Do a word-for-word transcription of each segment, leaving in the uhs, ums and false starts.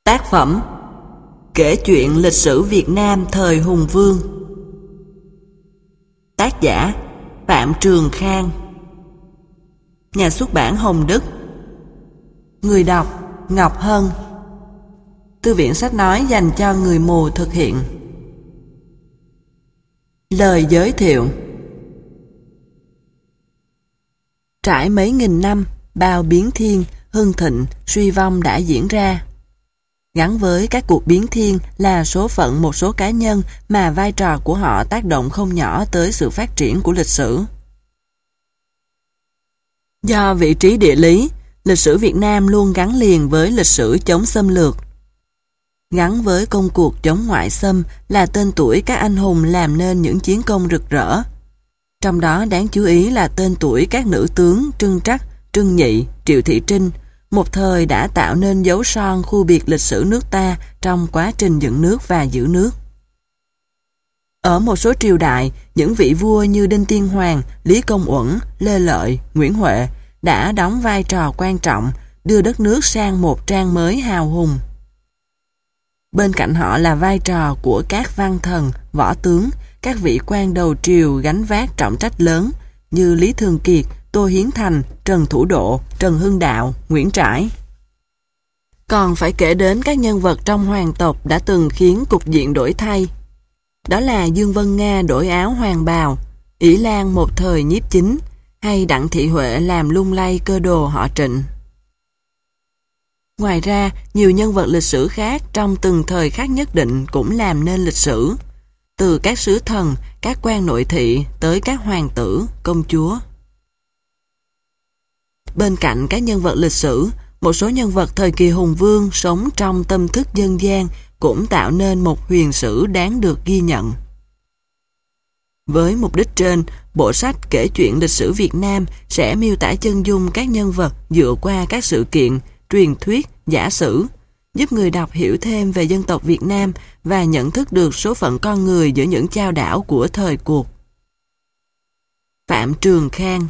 Tác phẩm Kể chuyện lịch sử Việt Nam thời Hùng Vương. Tác giả Phạm Trường Khang. Nhà xuất bản Hồng Đức. Người đọc Ngọc Hân. Thư viện sách nói dành cho người mù thực hiện. Lời giới thiệu. Trải mấy nghìn năm, bao biến thiên, hưng thịnh, suy vong đã diễn ra. Gắn với các cuộc biến thiên là số phận một số cá nhân mà vai trò của họ tác động không nhỏ tới sự phát triển của lịch sử. Do vị trí địa lý, lịch sử Việt Nam luôn gắn liền với lịch sử chống xâm lược. Gắn với công cuộc chống ngoại xâm là tên tuổi các anh hùng làm nên những chiến công rực rỡ. Trong đó đáng chú ý là tên tuổi các nữ tướng Trưng Trắc, Trưng Nhị, Triệu Thị Trinh, một thời đã tạo nên dấu son khu biệt lịch sử nước ta trong quá trình dựng nước và giữ nước. Ở một số triều đại, những vị vua như Đinh Tiên Hoàng, Lý Công Uẩn, Lê Lợi, Nguyễn Huệ đã đóng vai trò quan trọng, đưa đất nước sang một trang mới hào hùng. Bên cạnh họ là vai trò của các văn thần, võ tướng, các vị quan đầu triều gánh vác trọng trách lớn như Lý Thường Kiệt, Tô Hiến Thành, Trần Thủ Độ, Trần Hưng Đạo, Nguyễn Trãi. Còn phải kể đến các nhân vật trong hoàng tộc đã từng khiến cục diện đổi thay. Đó là Dương Vân Nga đổi áo hoàng bào, Ỷ Lan một thời nhiếp chính, hay Đặng Thị Huệ làm lung lay cơ đồ họ Trịnh. Ngoài ra, nhiều nhân vật lịch sử khác trong từng thời khắc nhất định cũng làm nên lịch sử, từ các sứ thần, các quan nội thị tới các hoàng tử, công chúa. Bên cạnh các nhân vật lịch sử, một số nhân vật thời kỳ Hùng Vương sống trong tâm thức dân gian cũng tạo nên một huyền sử đáng được ghi nhận. Với mục đích trên, bộ sách Kể chuyện lịch sử Việt Nam sẽ miêu tả chân dung các nhân vật dựa qua các sự kiện, truyền thuyết, giả sử, giúp người đọc hiểu thêm về dân tộc Việt Nam và nhận thức được số phận con người giữa những chao đảo của thời cuộc. Phạm Trường Khang.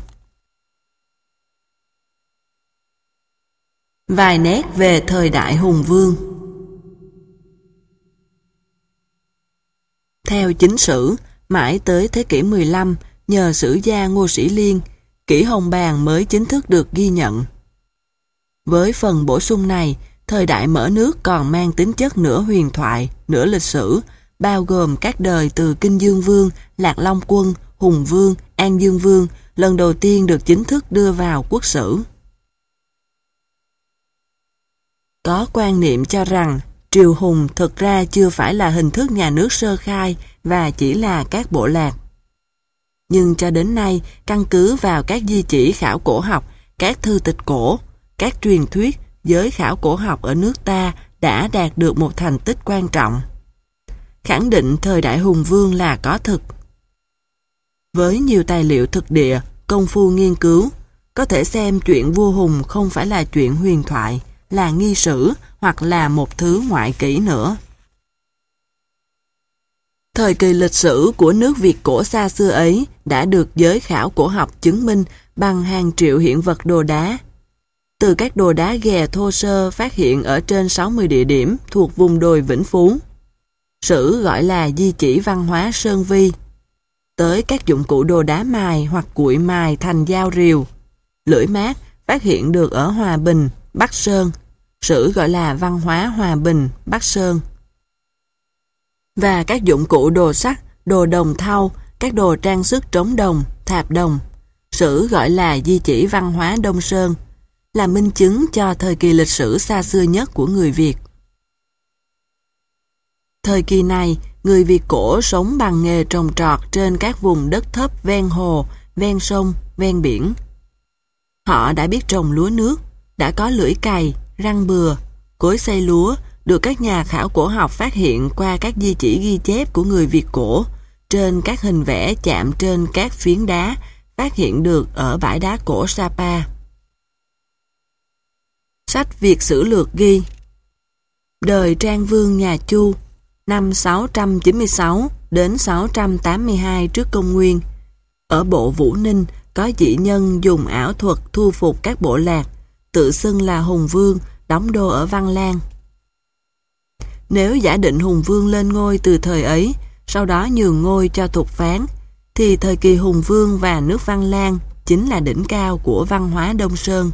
Vài nét về thời đại Hùng Vương. Theo chính sử, mãi tới thế kỷ mười lăm, nhờ sử gia Ngô Sĩ Liên, kỷ Hồng Bàng mới chính thức được ghi nhận. Với phần bổ sung này, thời đại mở nước còn mang tính chất nửa huyền thoại, nửa lịch sử, bao gồm các đời từ Kinh Dương Vương, Lạc Long Quân, Hùng Vương, An Dương Vương, lần đầu tiên được chính thức đưa vào quốc sử. Có quan niệm cho rằng triều Hùng thực ra chưa phải là hình thức nhà nước sơ khai và chỉ là các bộ lạc. Nhưng cho đến nay, căn cứ vào các di chỉ khảo cổ học, các thư tịch cổ, các truyền thuyết, giới khảo cổ học ở nước ta đã đạt được một thành tích quan trọng. Khẳng định thời đại Hùng Vương là có thực. Với nhiều tài liệu thực địa, công phu nghiên cứu, có thể xem chuyện vua Hùng không phải là chuyện huyền thoại, là nghi sử hoặc là một thứ ngoại kỷ nữa. Thời kỳ lịch sử của nước Việt cổ xa xưa ấy đã được giới khảo cổ học chứng minh bằng hàng triệu hiện vật đồ đá. Từ các đồ đá ghè thô sơ phát hiện ở trên sáu mươi địa điểm thuộc vùng đồi Vĩnh Phú, sử gọi là di chỉ văn hóa Sơn Vi, tới các dụng cụ đồ đá mài hoặc cuội mài thành dao rìu, lưỡi mát phát hiện được ở Hòa Bình, Bắc Sơn, sử gọi là văn hóa Hòa Bình, Bắc Sơn. Và các dụng cụ đồ sắt, đồ đồng thau, các đồ trang sức trống đồng, thạp đồng, sử gọi là di chỉ văn hóa Đông Sơn, là minh chứng cho thời kỳ lịch sử xa xưa nhất của người Việt. Thời kỳ này, người Việt cổ sống bằng nghề trồng trọt trên các vùng đất thấp ven hồ, ven sông, ven biển. Họ đã biết trồng lúa nước, đã có lưỡi cày, răng bừa, cối xay lúa, được các nhà khảo cổ học phát hiện qua các di chỉ ghi chép của người Việt cổ, trên các hình vẽ chạm trên các phiến đá, phát hiện được ở bãi đá cổ Sapa. Sách Việt Sử Lược ghi: đời Trang Vương nhà Chu, năm sáu trăm chín mươi sáu đến sáu trăm tám mươi hai trước công nguyên, ở bộ Vũ Ninh có dị nhân dùng ảo thuật thu phục các bộ lạc, tự xưng là Hùng Vương, đóng đô ở Văn Lang. Nếu giả định Hùng Vương lên ngôi từ thời ấy, sau đó nhường ngôi cho Thục Phán, thì thời kỳ Hùng Vương và nước Văn Lang chính là đỉnh cao của văn hóa Đông Sơn.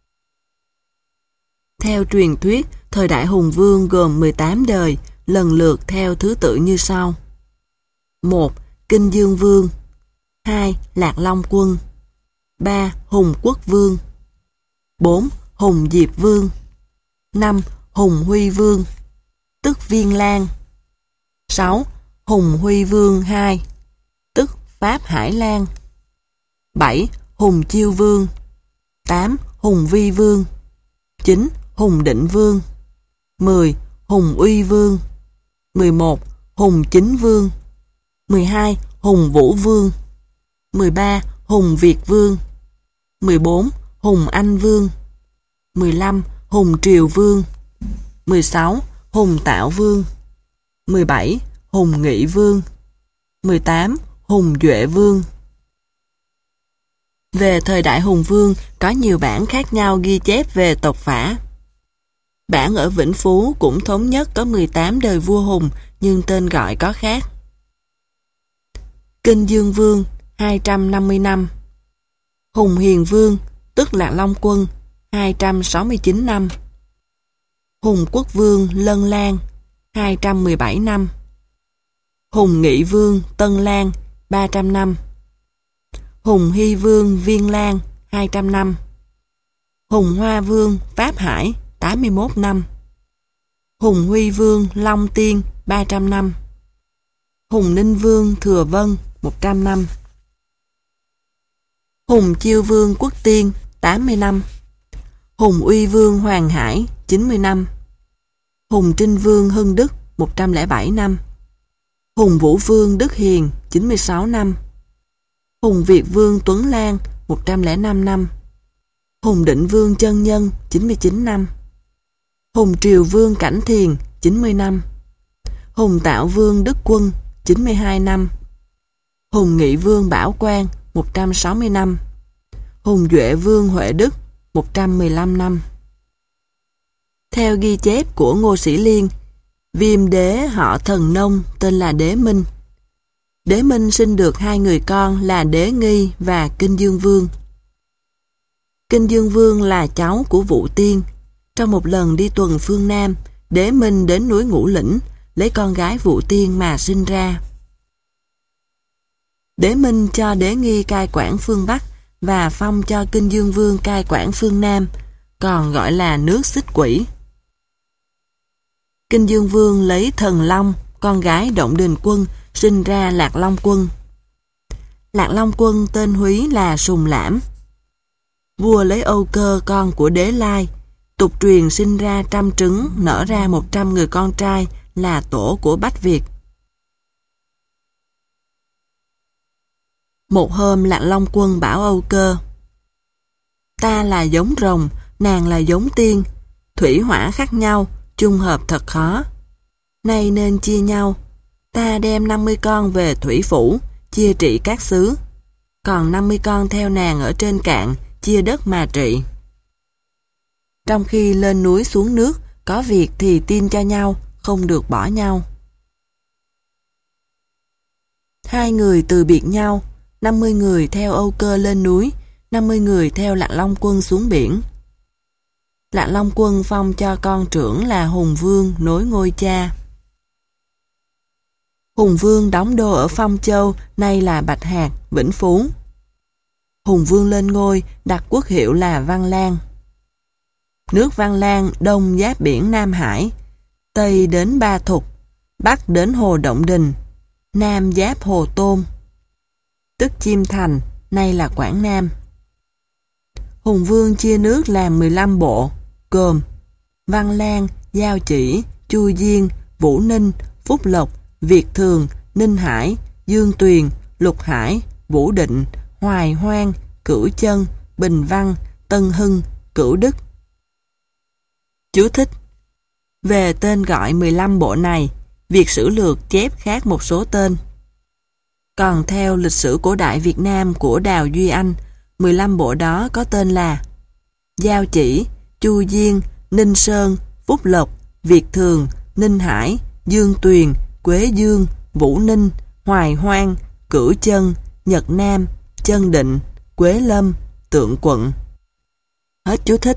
Theo truyền thuyết, thời đại Hùng Vương gồm mười tám đời, lần lượt theo thứ tự như sau. một. Kinh Dương Vương. hai. Lạc Long Quân. ba. Hùng Quốc Vương. bốn. Hùng Diệp Vương. năm. Hùng Huy Vương, tức Viên Lang. sáu. Hùng Huy Vương hai, tức Pháp Hải Lan. bảy. Hùng Chiêu Vương. tám. Hùng Vi Vương. chín. Hùng Định Vương. mười. Hùng Uy Vương. mười một. Hùng Chính Vương. mười hai. Hùng Vũ Vương. mười ba. Hùng Việt Vương. mười bốn. Hùng Anh Vương. mười lăm. Hùng Triều Vương. mười sáu. Hùng Tạo Vương. mười bảy. Hùng Nghị Vương. mười tám. Hùng Duệ Vương. Về thời đại Hùng Vương, có nhiều bản khác nhau ghi chép về tộc phả. Bản ở Vĩnh Phú cũng thống nhất có mười tám đời vua Hùng, nhưng tên gọi có khác. Kinh Dương Vương, hai trăm năm mươi năm. Hùng Hiền Vương, tức Lạc Long Quân, hai trăm sáu mươi chín năm. Hùng Quốc Vương Lân Lan, hai trăm mười bảy năm. Hùng Nghị Vương Tân Lan, ba trăm năm. Hùng Hy Vương Viên Lan, hai trăm năm. Hùng Hoa Vương Pháp Hải, tám mươi mốt năm. Hùng Huy Vương Long Tiên, ba trăm năm. Hùng Ninh Vương Thừa Vân, một trăm năm. Hùng Chiêu Vương Quốc Tiên, tám mươi năm. Hùng Uy Vương Hoàng Hải, chín mươi năm. Hùng Trinh Vương Hưng Đức, một trăm lẻ bảy năm. Hùng Vũ Vương Đức Hiền, chín mươi sáu năm. Hùng Việt Vương Tuấn Lan, một trăm lẻ năm năm. Hùng Định Vương Chân Nhân, chín mươi chín năm. Hùng Triều Vương Cảnh Thiền, chín mươi năm. Hùng Tạo Vương Đức Quân, chín mươi hai năm. Hùng Nghị Vương Bảo Quang, một trăm sáu mươi năm. Hùng Duệ Vương Huệ Đức, một trăm mười lăm năm. Theo ghi chép của Ngô Sĩ Liên, Viêm đế họ Thần Nông tên là Đế Minh. Đế Minh sinh được hai người con là Đế Nghi và Kinh Dương Vương. Kinh Dương Vương là cháu của Vũ Tiên. Trong một lần đi tuần phương Nam, Đế Minh đến núi Ngũ Lĩnh, lấy con gái Vũ Tiên mà sinh ra. Đế Minh cho Đế Nghi cai quản phương Bắc và phong cho Kinh Dương Vương cai quản phương Nam, còn gọi là nước Xích Quỷ. Kinh Dương Vương lấy Thần Long, con gái Động Đình Quân, sinh ra Lạc Long Quân. Lạc Long Quân tên húy là Sùng Lãm. Vua lấy Âu Cơ con của Đế Lai, tục truyền sinh ra trăm trứng, nở ra một trăm người con trai là tổ của Bách Việt. Một hôm Lạc Long Quân bảo Âu Cơ: ta là giống rồng, nàng là giống tiên, thủy hỏa khác nhau, chung hợp thật khó. Nay nên chia nhau, ta đem năm mươi con về Thủy Phủ, chia trị các xứ, còn năm mươi con theo nàng ở trên cạn, chia đất mà trị. Trong khi lên núi xuống nước, có việc thì tin cho nhau, không được bỏ nhau. Hai người từ biệt nhau, năm mươi người theo Âu Cơ lên núi, năm mươi người theo Lạc Long Quân xuống biển. Lạc Long Quân phong cho con trưởng là Hùng Vương nối ngôi cha. Hùng Vương đóng đô ở Phong Châu, nay là Bạch Hạc, Vĩnh Phú. Hùng Vương lên ngôi, đặt quốc hiệu là Văn Lang. Nước Văn Lang đông giáp biển Nam Hải, tây đến Ba Thục, bắc đến Hồ Động Đình, nam giáp Hồ Tôn, tức Chiêm Thành, nay là Quảng Nam. Hùng Vương chia nước làm mười lăm bộ, gồm Văn Lang, Giao Chỉ, Chu Diên, Vũ Ninh, Phúc Lộc, Việt Thường, Ninh Hải, Dương Tuyền, Lục Hải, Vũ Định, Hoài Hoang, Cửu Chân, Bình Văn, Tân Hưng, Cửu Đức. Chú thích: về tên gọi mười lăm bộ này, việc sử lược chép khác một số tên. Còn theo lịch sử cổ đại Việt Nam của Đào Duy Anh, mười lăm bộ đó có tên là Giao Chỉ, Chu Diên, Ninh Sơn, Phúc Lộc, Việt Thường, Ninh Hải, Dương Tuyền, Quế Dương, Vũ Ninh, Hoài Hoang, Cửu Chân, Nhật Nam, Chân Định, Quế Lâm, Tượng Quận. Hết chú thích.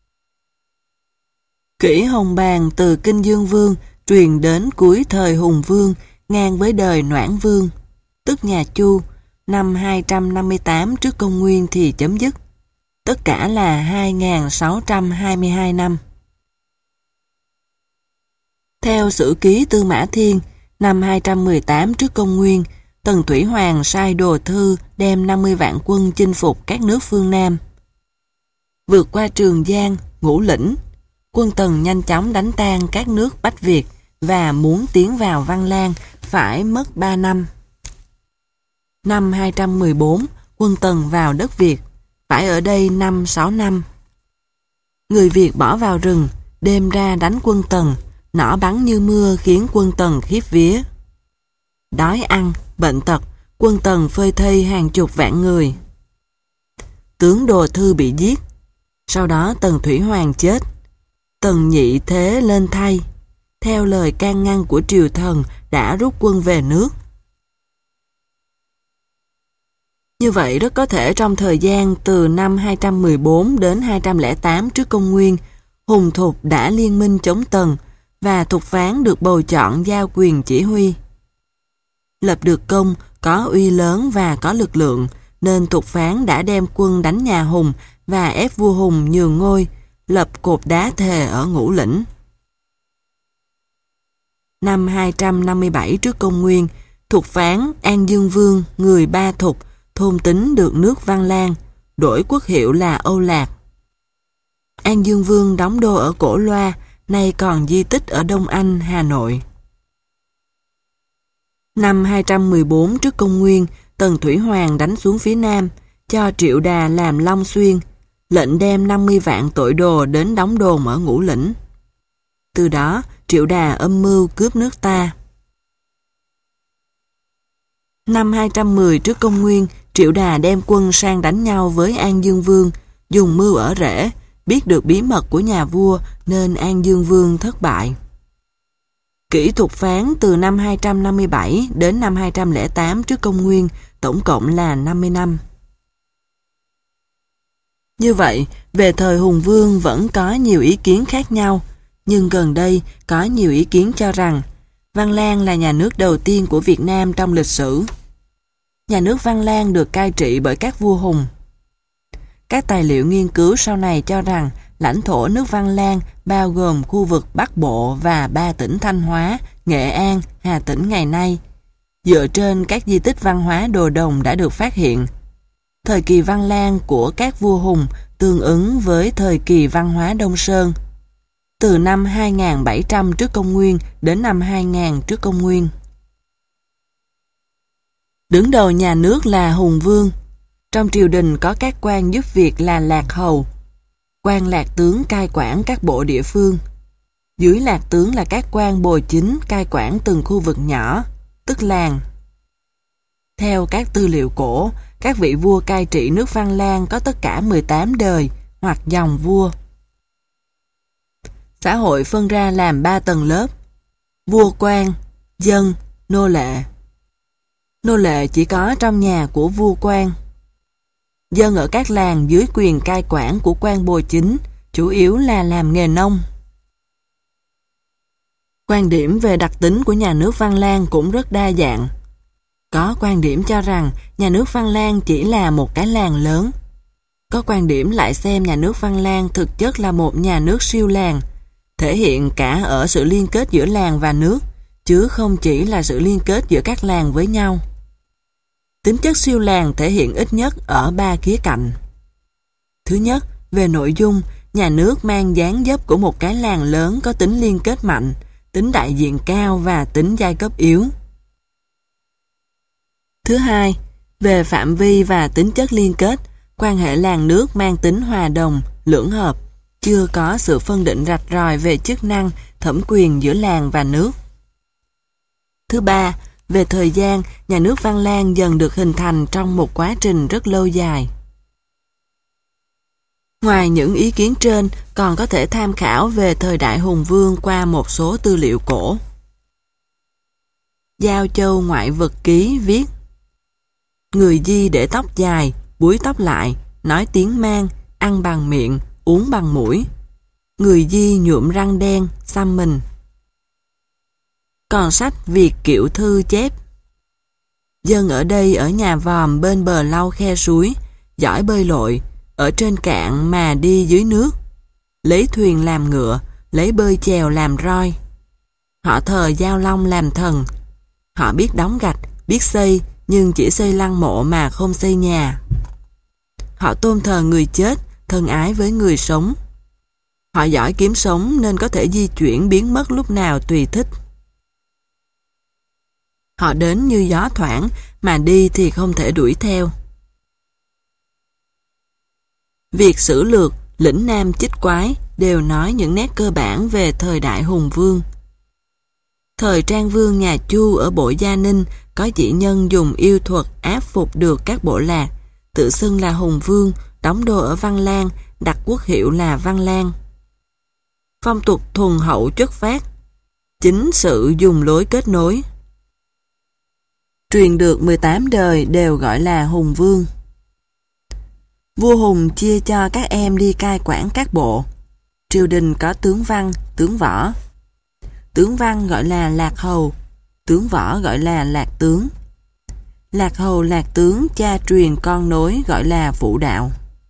Kỷ Hồng Bàng từ Kinh Dương Vương truyền đến cuối thời Hùng Vương, ngang với đời Noãn Vương, tức nhà Chu, năm hai trăm năm mươi tám trước công nguyên thì chấm dứt. Tất cả là hai nghìn sáu trăm hai mươi hai năm. Theo Sử Ký Tư Mã Thiên, năm hai trăm mười tám trước công nguyên, Tần Thủy Hoàng sai Đồ Thư đem năm mươi vạn quân chinh phục các nước phương Nam. Vượt qua Trường Giang, Ngũ Lĩnh, quân Tần nhanh chóng đánh tan các nước Bách Việt và muốn tiến vào Văn Lang phải mất ba năm. Năm hai trăm mười bốn, quân Tần vào đất Việt, phải ở đây năm sáu năm. Người Việt bỏ vào rừng, đêm ra đánh quân Tần, nỏ bắn như mưa khiến quân Tần khiếp vía. Đói ăn, bệnh tật, quân Tần phơi thây hàng chục vạn người. Tướng Đồ Thư bị giết, sau đó Tần Thủy Hoàng chết. Tần Nhị Thế lên thay, theo lời can ngăn của triều thần đã rút quân về nước. Như vậy rất có thể trong thời gian từ năm hai trăm mười bốn đến hai trăm lẻ tám trước công nguyên, Hùng Thục đã liên minh chống Tần và Thục Phán được bầu chọn giao quyền chỉ huy. Lập được công, có uy lớn và có lực lượng, nên Thục Phán đã đem quân đánh nhà Hùng và ép vua Hùng nhường ngôi, lập cột đá thề ở Ngũ Lĩnh. Năm hai trăm năm mươi bảy trước công nguyên, Thục Phán An Dương Vương, người Ba Thục, thôn tính được nước Văn Lang, đổi quốc hiệu là Âu Lạc. An Dương Vương đóng đô ở Cổ Loa, nay còn di tích ở Đông Anh, Hà Nội. Năm hai trăm mười bốn trước công nguyên, Tần Thủy Hoàng đánh xuống phía Nam, cho Triệu Đà làm Long Xuyên, lệnh đem năm mươi vạn tội đồ đến đóng đồn ở Ngũ Lĩnh. Từ đó, Triệu Đà âm mưu cướp nước ta. Năm hai trăm mười trước công nguyên, Triệu Đà đem quân sang đánh nhau với An Dương Vương, dùng mưu ở rễ, biết được bí mật của nhà vua nên An Dương Vương thất bại. Kỷ Thục Phán từ năm hai trăm năm mươi bảy đến năm hai trăm lẻ tám trước công nguyên, tổng cộng là năm mươi năm. Như vậy, về thời Hùng Vương vẫn có nhiều ý kiến khác nhau, nhưng gần đây có nhiều ý kiến cho rằng Văn Lang là nhà nước đầu tiên của Việt Nam trong lịch sử. Nhà nước Văn Lang được cai trị bởi các vua Hùng. Các tài liệu nghiên cứu sau này cho rằng lãnh thổ nước Văn Lang bao gồm khu vực Bắc Bộ và ba tỉnh Thanh Hóa, Nghệ An, Hà Tĩnh ngày nay, dựa trên các di tích văn hóa đồ đồng đã được phát hiện. Thời kỳ Văn Lang của các vua Hùng tương ứng với thời kỳ văn hóa Đông Sơn, từ năm hai nghìn bảy trăm trước công nguyên đến năm hai nghìn trước công nguyên. Đứng đầu nhà nước là Hùng Vương. Trong triều đình có các quan giúp việc là lạc hầu, quan lạc tướng cai quản các bộ địa phương. Dưới lạc tướng là các quan bồi chính cai quản từng khu vực nhỏ, tức làng. Theo các tư liệu cổ, các vị vua cai trị nước Văn Lang có tất cả mười tám đời hoặc dòng vua. Xã hội phân ra làm ba tầng lớp: vua quan, dân, nô lệ. Nô lệ chỉ có trong nhà của vua quan. Dân ở các làng dưới quyền cai quản của quan bồi chính, chủ yếu là làm nghề nông. Quan điểm về đặc tính của nhà nước Văn Lang cũng rất đa dạng. Có quan điểm cho rằng nhà nước Văn Lang chỉ là một cái làng lớn. Có quan điểm lại xem nhà nước Văn Lang thực chất là một nhà nước siêu làng, thể hiện cả ở sự liên kết giữa làng và nước, chứ không chỉ là sự liên kết giữa các làng với nhau. Tính chất siêu làng thể hiện ít nhất ở ba khía cạnh. Thứ nhất, về nội dung, nhà nước mang dáng dấp của một cái làng lớn có tính liên kết mạnh, tính đại diện cao và tính giai cấp yếu. Thứ hai, về phạm vi và tính chất liên kết, quan hệ làng nước mang tính hòa đồng, lưỡng hợp, chưa có sự phân định rạch ròi về chức năng, thẩm quyền giữa làng và nước. Thứ ba, về thời gian, nhà nước Văn Lang dần được hình thành trong một quá trình rất lâu dài. Ngoài những ý kiến trên, còn có thể tham khảo về thời đại Hùng Vương qua một số tư liệu cổ. Giao Châu Ngoại Vật Ký viết: người Di để tóc dài, búi tóc lại, nói tiếng mang, ăn bằng miệng, uống bằng mũi. Người Di nhuộm răng đen, xăm mình. Còn sách Việt Kiệu Thư chép: dân ở đây ở nhà vòm bên bờ lau khe suối, giỏi bơi lội, ở trên cạn mà đi dưới nước, lấy thuyền làm ngựa, lấy bơi chèo làm roi. Họ thờ Giao Long làm thần. Họ biết đóng gạch, biết xây, nhưng chỉ xây lăng mộ mà không xây nhà. Họ tôn thờ người chết, thân ái với người sống. Họ giỏi kiếm sống nên có thể di chuyển biến mất lúc nào tùy thích. Họ đến như gió thoảng, mà đi thì không thể đuổi theo. Việc Sử Lược, Lĩnh Nam Chích Quái đều nói những nét cơ bản về thời đại Hùng Vương. Thời Trang Vương nhà Chu ở Bộ Gia Ninh có dị nhân dùng yêu thuật áp phục được các bộ lạc, tự xưng là Hùng Vương, đóng đô ở Văn Lang, đặt quốc hiệu là Văn Lang. Phong tục thuần hậu chất phát, chính sự dùng lối kết nối. Truyền được mười tám đời đều gọi là Hùng Vương. Vua Hùng chia cho các em đi cai quản các bộ. Triều đình có tướng văn, tướng võ. Tướng văn gọi là lạc hầu, tướng võ gọi là lạc tướng. Lạc hầu lạc tướng cha truyền con nối gọi là phụ đạo.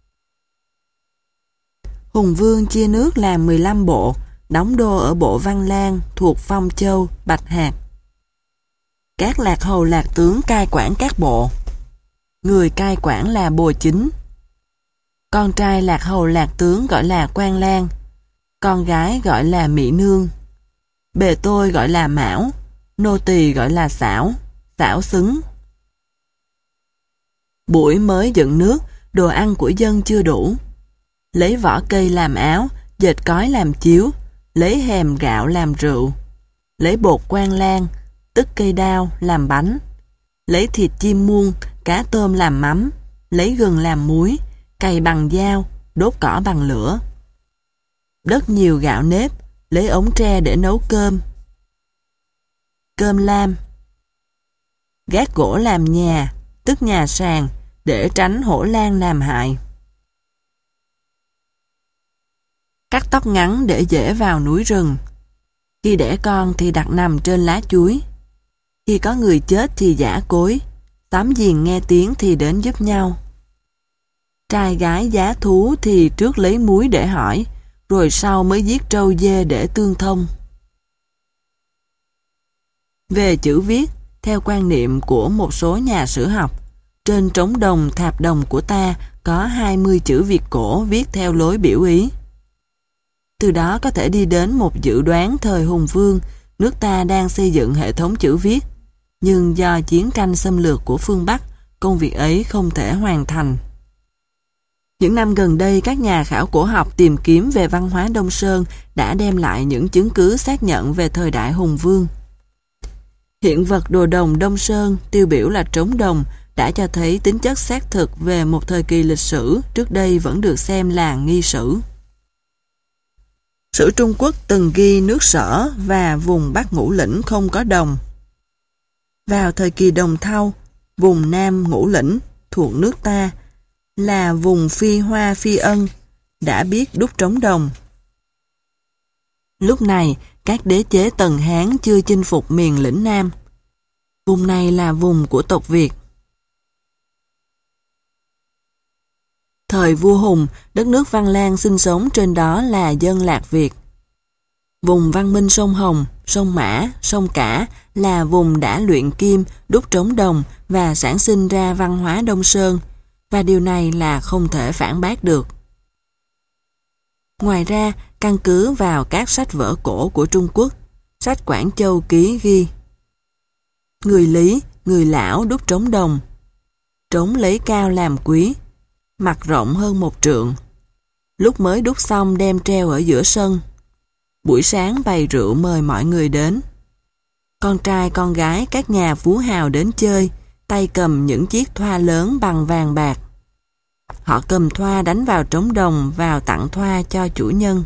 Hùng Vương chia nước làm mười lăm bộ, đóng đô ở bộ Văn Lang thuộc Phong Châu, Bạch Hạc. Các lạc hầu lạc tướng cai quản các bộ. Người cai quản là bồ chính. Con trai lạc hầu lạc tướng gọi là Quan Lang, con gái gọi là Mỹ Nương. Bề tôi gọi là Mão, nô tỳ gọi là Xảo, Xảo xứng. Buổi mới dựng nước, đồ ăn của dân chưa đủ. Lấy vỏ cây làm áo, dệt cói làm chiếu, lấy hèm gạo làm rượu. Lấy bột Quan Lang, tức cây đao làm bánh. Lấy thịt chim muông, cá tôm làm mắm, lấy gừng làm muối, cày bằng dao, đốt cỏ bằng lửa. Đất nhiều gạo nếp, lấy ống tre để nấu cơm. Cơm lam. Gác gỗ làm nhà, tức nhà sàn, để tránh hổ lang làm hại. Cắt tóc ngắn để dễ vào núi rừng. Khi đẻ con thì đặt nằm trên lá chuối. Khi có người chết thì giã cối, xóm giềng nghe tiếng thì đến giúp nhau. Trai gái giá thú thì trước lấy muối để hỏi, rồi sau mới giết trâu dê để tương thông. Về chữ viết, theo quan niệm của một số nhà sử học, trên trống đồng thạp đồng của ta có hai mươi chữ Việt cổ viết theo lối biểu ý. Từ đó có thể đi đến một dự đoán thời Hùng Vương, nước ta đang xây dựng hệ thống chữ viết, nhưng do chiến tranh xâm lược của phương Bắc, công việc ấy không thể hoàn thành. Những năm gần đây, các nhà khảo cổ học tìm kiếm về văn hóa Đông Sơn đã đem lại những chứng cứ xác nhận về thời đại Hùng Vương. Hiện vật đồ đồng Đông Sơn, tiêu biểu là trống đồng, đã cho thấy tính chất xác thực về một thời kỳ lịch sử trước đây vẫn được xem là nghi sử. Sử Trung Quốc từng ghi nước Sở và vùng Bắc Ngũ Lĩnh không có đồng. Vào thời kỳ Đồng Thau, vùng Nam Ngũ Lĩnh thuộc nước ta là vùng Phi Hoa Phi Ân đã biết đúc trống đồng. Lúc này, các đế chế Tần Hán chưa chinh phục miền lĩnh Nam. Vùng này là vùng của tộc Việt. Thời vua Hùng, đất nước Văn Lang sinh sống trên đó là dân Lạc Việt. Vùng văn minh sông Hồng, sông Mã, sông Cả là vùng đã luyện kim, đúc trống đồng và sản sinh ra văn hóa Đông Sơn, và điều này là không thể phản bác được. Ngoài ra, căn cứ vào các sách vở cổ của Trung Quốc, sách Quảng Châu Ký ghi: người Lý, người lão đúc trống đồng. Trống lấy cao làm quý, mặt rộng hơn một trượng. Lúc mới đúc xong đem treo ở giữa sân. Buổi sáng bày rượu mời mọi người đến. Con trai con gái các nhà phú hào đến chơi, tay cầm những chiếc thoa lớn bằng vàng bạc. họ cầm thoa đánh vào trống đồng, vào tặng thoa cho chủ nhân.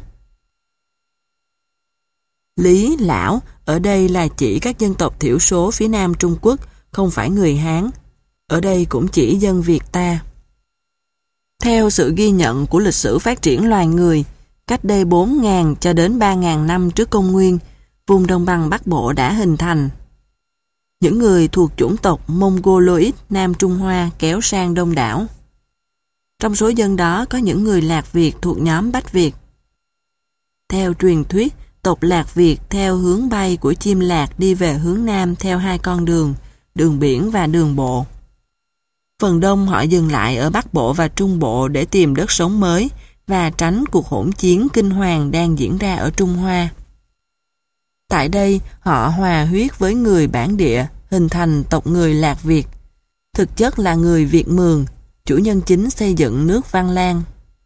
Lý, Lão ở đây là chỉ các dân tộc thiểu số phía Nam Trung Quốc, không phải người Hán. Ở đây cũng chỉ dân Việt ta. Theo sự ghi nhận của lịch sử phát triển loài người, cách đây bốn nghìn cho đến ba nghìn năm trước công nguyên, vùng đồng bằng Bắc Bộ đã hình thành. Những người thuộc chủng tộc Mongoloid Nam Trung Hoa kéo sang đông đảo. Trong số dân đó có những người Lạc Việt thuộc nhóm Bách Việt. Theo truyền thuyết, tộc Lạc Việt theo hướng bay của chim lạc đi về hướng Nam theo hai con đường, đường biển và đường bộ. Phần đông họ dừng lại ở Bắc Bộ và Trung Bộ để tìm đất sống mới và tránh cuộc hỗn chiến kinh hoàng đang diễn ra ở Trung Hoa. Tại đây, họ hòa huyết với người bản địa, hình thành tộc người Lạc Việt. Thực chất là người Việt Mường, chủ nhân chính xây dựng nước Văn Lang.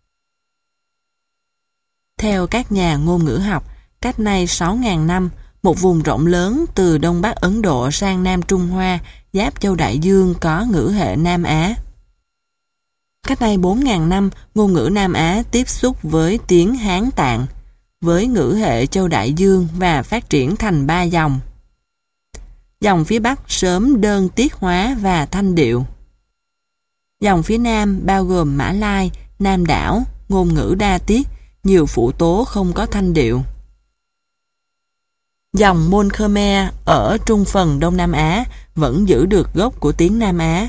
Theo các nhà ngôn ngữ học, cách nay sáu nghìn năm, một vùng rộng lớn từ Đông Bắc Ấn Độ sang Nam Trung Hoa, giáp châu Đại Dương có ngữ hệ Nam Á. Cách nay bốn nghìn năm, ngôn ngữ Nam Á tiếp xúc với tiếng Hán Tạng, với ngữ hệ châu Đại Dương và phát triển thành ba dòng. Dòng phía Bắc sớm đơn tiết hóa và thanh điệu. Dòng phía Nam bao gồm Mã Lai, Nam đảo, ngôn ngữ đa tiết, nhiều phụ tố không có thanh điệu. Dòng Môn Khmer ở trung phần Đông Nam Á vẫn giữ được gốc của tiếng Nam Á.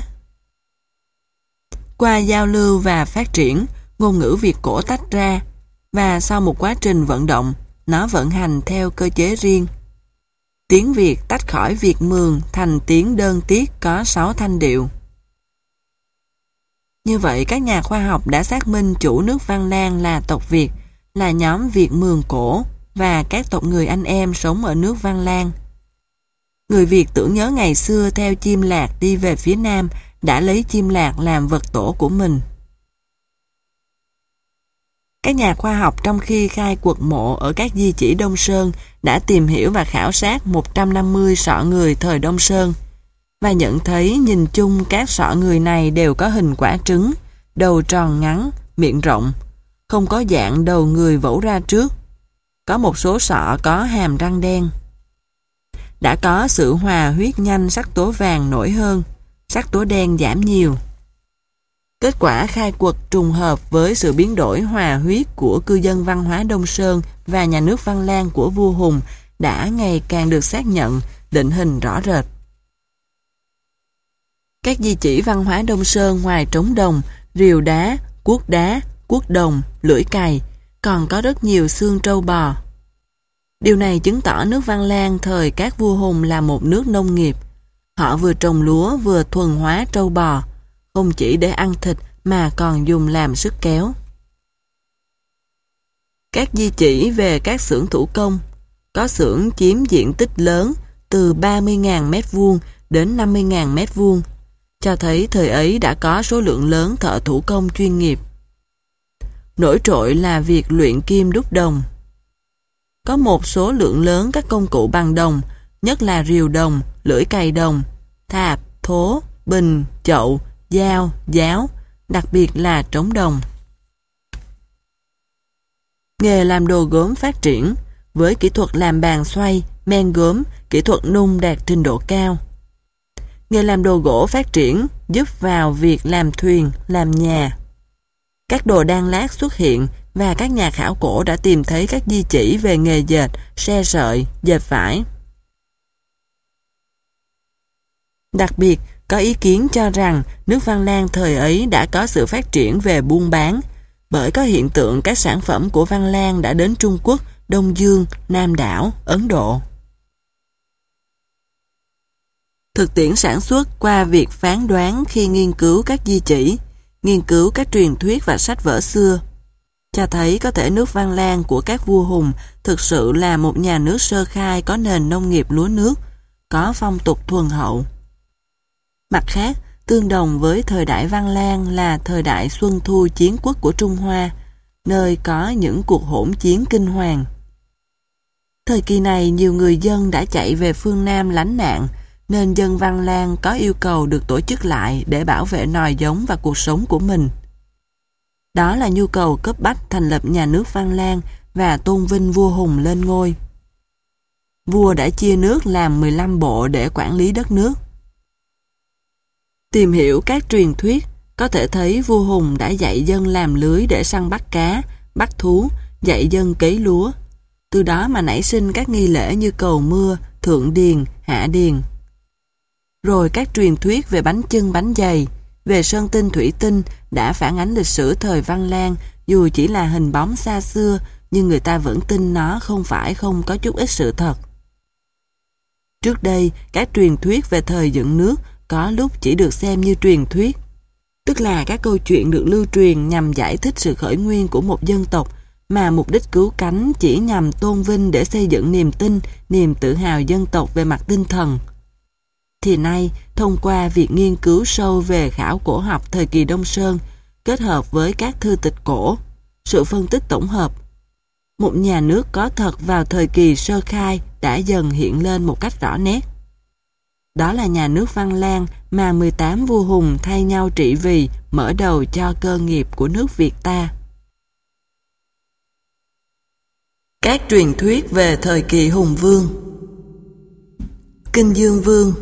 Qua giao lưu và phát triển, ngôn ngữ Việt cổ tách ra, và sau một quá trình vận động, nó vận hành theo cơ chế riêng. Tiếng Việt tách khỏi Việt Mường thành tiếng đơn tiết có sáu thanh điệu. Như vậy, các nhà khoa học đã xác minh chủ nước Văn Lang là tộc Việt, là nhóm Việt Mường cổ và các tộc người anh em sống ở nước Văn Lang. Người Việt tưởng nhớ ngày xưa theo chim lạc đi về phía Nam đã lấy chim lạc làm vật tổ của mình. Các nhà khoa học trong khi khai quật mộ ở các di chỉ Đông Sơn đã tìm hiểu và khảo sát một trăm năm mươi sọ người thời Đông Sơn và nhận thấy nhìn chung các sọ người này đều có hình quả trứng, đầu tròn ngắn, miệng rộng, không có dạng đầu người vẫu ra trước. Có một số sọ có hàm răng đen. Đã có sự hòa huyết nhanh sắc tố vàng nổi hơn, sắc tố đen giảm nhiều. Kết quả khai quật trùng hợp với sự biến đổi hòa huyết của cư dân văn hóa Đông Sơn và nhà nước Văn Lang của vua Hùng đã ngày càng được xác nhận, định hình rõ rệt. Các di chỉ văn hóa Đông Sơn ngoài trống đồng, rìu đá, cuốc đá, cuốc đồng, lưỡi cày, còn có rất nhiều xương trâu bò. Điều này chứng tỏ nước Văn Lang thời các vua Hùng là một nước nông nghiệp. Họ vừa trồng lúa vừa thuần hóa trâu bò, không chỉ để ăn thịt mà còn dùng làm sức kéo. Các di chỉ về các xưởng thủ công, có xưởng chiếm diện tích lớn từ ba mươi nghìn mét vuông đến năm mươi nghìn mét vuông, cho thấy thời ấy đã có số lượng lớn thợ thủ công chuyên nghiệp. Nổi trội là việc luyện kim đúc đồng. Có một số lượng lớn các công cụ bằng đồng, nhất là rìu đồng, lưỡi cày đồng, thạp, thố, bình, chậu, dao, giáo, đặc biệt là trống đồng. Nghề làm đồ gốm phát triển, với kỹ thuật làm bàn xoay, men gốm, kỹ thuật nung đạt trình độ cao. Nghề làm đồ gỗ phát triển, giúp vào việc làm thuyền, làm nhà. Các đồ đan lát xuất hiện và các nhà khảo cổ đã tìm thấy các di chỉ về nghề dệt, se sợi, dệt vải. Đặc biệt, có ý kiến cho rằng nước Văn Lang thời ấy đã có sự phát triển về buôn bán, bởi có hiện tượng các sản phẩm của Văn Lang đã đến Trung Quốc, Đông Dương, Nam đảo, Ấn Độ. Thực tiễn sản xuất qua việc phán đoán khi nghiên cứu các di chỉ, nghiên cứu các truyền thuyết và sách vở xưa, cho thấy có thể nước Văn Lang của các vua Hùng thực sự là một nhà nước sơ khai có nền nông nghiệp lúa nước, có phong tục thuần hậu. Mặt khác, tương đồng với thời đại Văn Lang là thời đại Xuân Thu chiến quốc của Trung Hoa, nơi có những cuộc hỗn chiến kinh hoàng. Thời kỳ này, nhiều người dân đã chạy về phương Nam lánh nạn, nên dân Văn Lang có yêu cầu được tổ chức lại để bảo vệ nòi giống và cuộc sống của mình. Đó là nhu cầu cấp bách thành lập nhà nước Văn Lang và tôn vinh vua Hùng lên ngôi. Vua đã chia nước làm mười lăm bộ để quản lý đất nước. Tìm hiểu các truyền thuyết, có thể thấy vua Hùng đã dạy dân làm lưới để săn bắt cá, bắt thú, dạy dân cấy lúa. Từ đó mà nảy sinh các nghi lễ như cầu mưa, thượng điền, hạ điền. Rồi các truyền thuyết về bánh chưng bánh dày, về sơn tinh thủy tinh đã phản ánh lịch sử thời Văn Lang, dù chỉ là hình bóng xa xưa, nhưng người ta vẫn tin nó không phải không có chút ít sự thật. Trước đây, các truyền thuyết về thời dựng nước có lúc chỉ được xem như truyền thuyết, tức là các câu chuyện được lưu truyền nhằm giải thích sự khởi nguyên của một dân tộc, mà mục đích cứu cánh chỉ nhằm tôn vinh để xây dựng niềm tin, niềm tự hào dân tộc về mặt tinh thần. Thì nay, thông qua việc nghiên cứu sâu về khảo cổ học thời kỳ Đông Sơn, kết hợp với các thư tịch cổ, sự phân tích tổng hợp, một nhà nước có thật vào thời kỳ sơ khai đã dần hiện lên một cách rõ nét. Đó là nhà nước Văn Lang mà mười tám vua Hùng thay nhau trị vì, mở đầu cho cơ nghiệp của nước Việt ta. Các truyền thuyết về thời kỳ Hùng Vương. Kinh Dương Vương.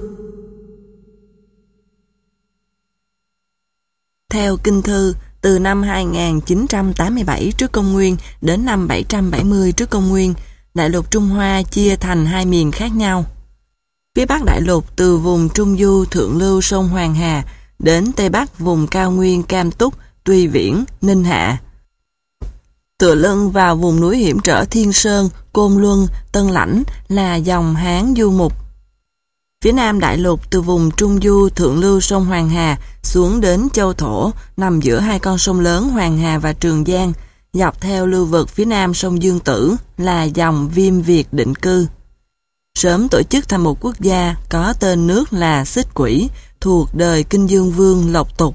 Theo kinh thư, từ năm hai nghìn chín trăm tám mươi bảy trước công nguyên đến năm bảy trăm bảy mươi trước công nguyên, đại lục Trung Hoa chia thành hai miền khác nhau. Phía Bắc đại lục từ vùng Trung Du thượng lưu sông Hoàng Hà đến Tây Bắc vùng cao nguyên Cam Túc, Tuy Viễn, Ninh Hạ. Tựa lưng vào vùng núi hiểm trở Thiên Sơn, Côn Luân, Tân Lãnh là dòng Hán Du Mục. Phía Nam đại lục từ vùng Trung Du thượng lưu sông Hoàng Hà xuống đến Châu Thổ, nằm giữa hai con sông lớn Hoàng Hà và Trường Giang, dọc theo lưu vực phía Nam sông Dương Tử là dòng Viêm Việt định cư. Sớm tổ chức thành một quốc gia có tên nước là Xích Quỷ, thuộc đời Kinh Dương Vương Lộc Tục.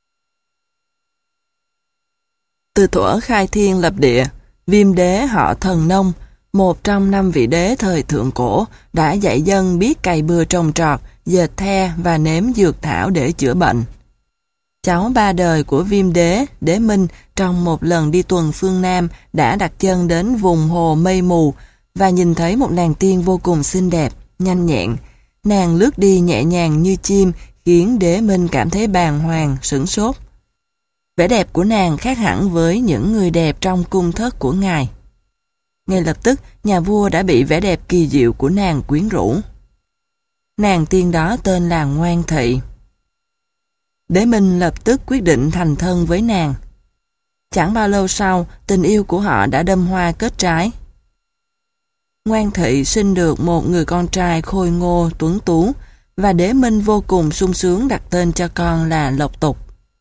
Từ thuở khai thiên lập địa, Viêm đế họ Thần Nông, một trong năm vị đế thời thượng cổ, đã dạy dân biết cày bừa trồng trọt, dệt the và nếm dược thảo để chữa bệnh. Cháu ba đời của Viêm đế, Đế Minh, trong một lần đi tuần phương Nam đã đặt chân đến vùng hồ mây mù và nhìn thấy một nàng tiên vô cùng xinh đẹp, nhanh nhẹn. Nàng lướt đi nhẹ nhàng như chim, khiến Đế Minh cảm thấy bàng hoàng, sửng sốt. Vẻ đẹp của nàng khác hẳn với những người đẹp trong cung thất của ngài. Ngay lập tức, nhà vua đã bị vẻ đẹp kỳ diệu của nàng quyến rũ. Nàng tiên đó tên là Ngoan Thị. Đế Minh lập tức quyết định thành thân với nàng. Chẳng bao lâu sau, tình yêu của họ đã đâm hoa kết trái. Ngoan Thị sinh được một người con trai khôi ngô, tuấn tú, và Đế Minh vô cùng sung sướng đặt tên cho con là Lộc Tục.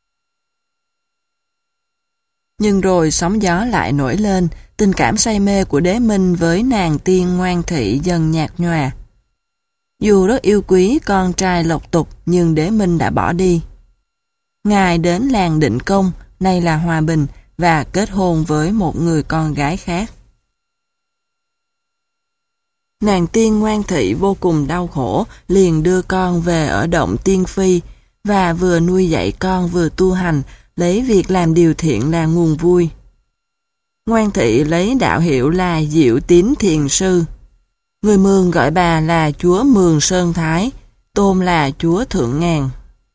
Nhưng rồi sóng gió lại nổi lên, tình cảm say mê của Đế Minh với nàng tiên Ngoan Thị dần nhạt nhòa. Dù rất yêu quý con trai Lộc Tục, nhưng Đế Minh đã bỏ đi. Ngài đến làng Định Công, nay là Hòa Bình, và kết hôn với một người con gái khác. Nàng tiên Ngoan Thị vô cùng đau khổ, liền đưa con về ở động Tiên Phi, và vừa nuôi dạy con vừa tu hành, lấy việc làm điều thiện là nguồn vui. Ngoan Thị lấy đạo hiệu là Diệu Tín Thiền Sư. Người Mường gọi bà là chúa Mường Sơn Thái, tôn là chúa Thượng Ngàn.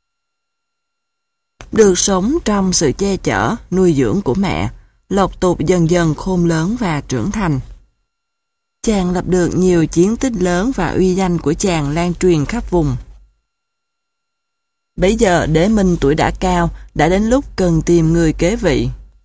Được sống trong sự che chở, nuôi dưỡng của mẹ, Lộc Tục dần dần khôn lớn và trưởng thành. Chàng lập được nhiều chiến tích lớn và uy danh của chàng lan truyền khắp vùng. Bấy giờ Đế Minh tuổi đã cao, đã đến lúc cần tìm người kế vị.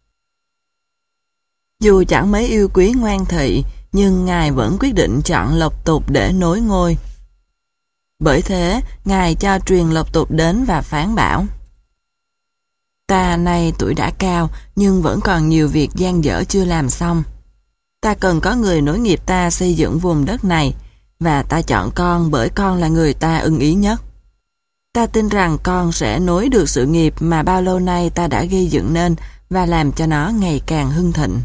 Dù chẳng mấy yêu quý Ngoan Thị, nhưng ngài vẫn quyết định chọn Lộc Tục để nối ngôi. Bởi thế, ngài cho truyền Lộc Tục đến và phán bảo: Ta nay tuổi đã cao, nhưng vẫn còn nhiều việc dang dở chưa làm xong. Ta cần có người nối nghiệp ta xây dựng vùng đất này, và ta chọn con bởi con là người ta ưng ý nhất. Ta tin rằng con sẽ nối được sự nghiệp mà bao lâu nay ta đã gây dựng nên và làm cho nó ngày càng hưng thịnh.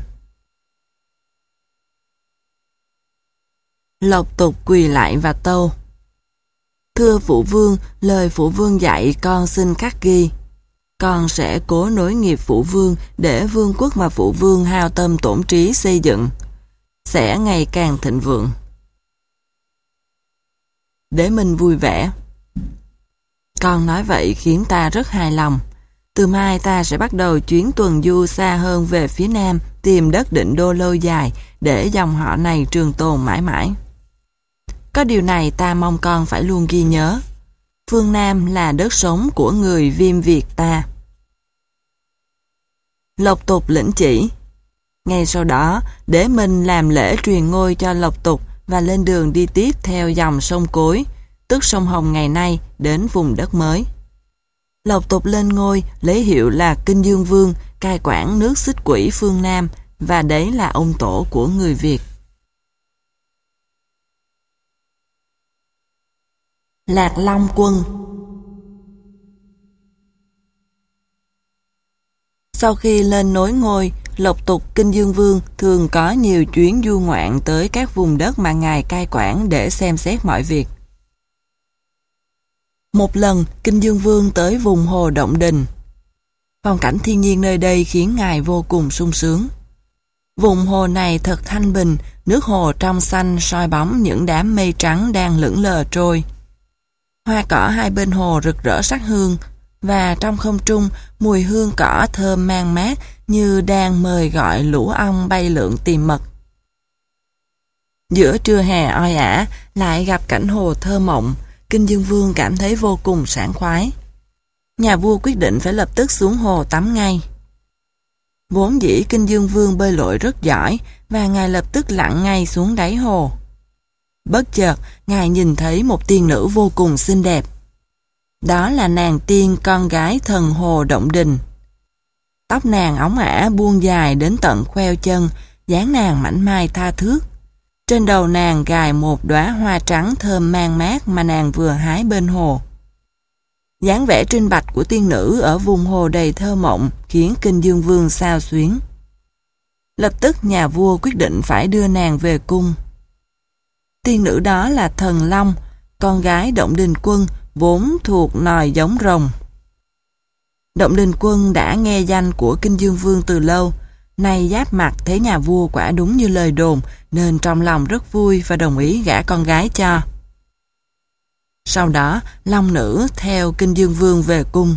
Lộc Tục quỳ lại và tâu: Thưa phụ vương, lời phụ vương dạy con xin khắc ghi. con sẽ cố nối nghiệp phụ vương để vương quốc mà phụ vương hao tâm tổn trí xây dựng sẽ ngày càng thịnh vượng. Đế Minh vui vẻ. Con nói vậy khiến ta rất hài lòng. Từ mai ta sẽ bắt đầu chuyến tuần du xa hơn về phía nam, tìm đất định đô lâu dài để dòng họ này trường tồn mãi mãi. Có điều này ta mong con phải luôn ghi nhớ. Phương Nam là đất sống của người Viêm Việt ta. Lộc Tục lĩnh chỉ. Ngay sau đó, Đế Minh làm lễ truyền ngôi cho Lộc Tục và lên đường đi tiếp theo dòng sông Cối, tức sông Hồng ngày nay, đến vùng đất mới. Lộc Tục lên ngôi lấy hiệu là Kinh Dương Vương, cai quản nước Xích Quỷ phương Nam, và đấy là ông tổ của người Việt. Lạc Long Quân. Sau khi lên nối ngôi, Lộc Tục Kinh Dương Vương thường có nhiều chuyến du ngoạn tới các vùng đất mà ngài cai quản để xem xét mọi việc. Một lần, Kinh Dương Vương tới vùng hồ Động Đình. Phong cảnh thiên nhiên nơi đây khiến ngài vô cùng sung sướng. Vùng hồ này thật thanh bình, nước hồ trong xanh soi bóng những đám mây trắng đang lững lờ trôi. Hoa cỏ hai bên hồ rực rỡ sắc hương, và trong không trung mùi hương cỏ thơm man mát như đang mời gọi lũ ong bay lượn tìm mật. Giữa trưa hè oi ả lại gặp cảnh hồ thơ mộng, Kinh Dương Vương cảm thấy vô cùng sảng khoái. Nhà vua quyết định phải lập tức xuống hồ tắm ngay. Vốn dĩ Kinh Dương Vương bơi lội rất giỏi và ngài lập tức lặn ngay xuống đáy hồ. Bất chợt, ngài nhìn thấy một tiên nữ vô cùng xinh đẹp. Đó là nàng tiên con gái thần hồ Động Đình. Tóc nàng óng ả buông dài đến tận khoeo chân, dáng nàng mảnh mai tha thướt. Trên đầu nàng gài một đóa hoa trắng thơm man mát mà nàng vừa hái bên hồ. Dáng vẻ trinh bạch của tiên nữ ở vùng hồ đầy thơ mộng khiến Kinh Dương Vương xao xuyến. Lập tức nhà vua quyết định phải đưa nàng về cung. Tiên nữ đó là Thần Long, con gái Động Đình Quân, vốn thuộc nòi giống rồng. Động Đình Quân đã nghe danh của Kinh Dương Vương từ lâu, nay giáp mặt thấy nhà vua quả đúng như lời đồn, nên trong lòng rất vui và đồng ý gả con gái cho. Sau đó, Long nữ theo Kinh Dương Vương về cung.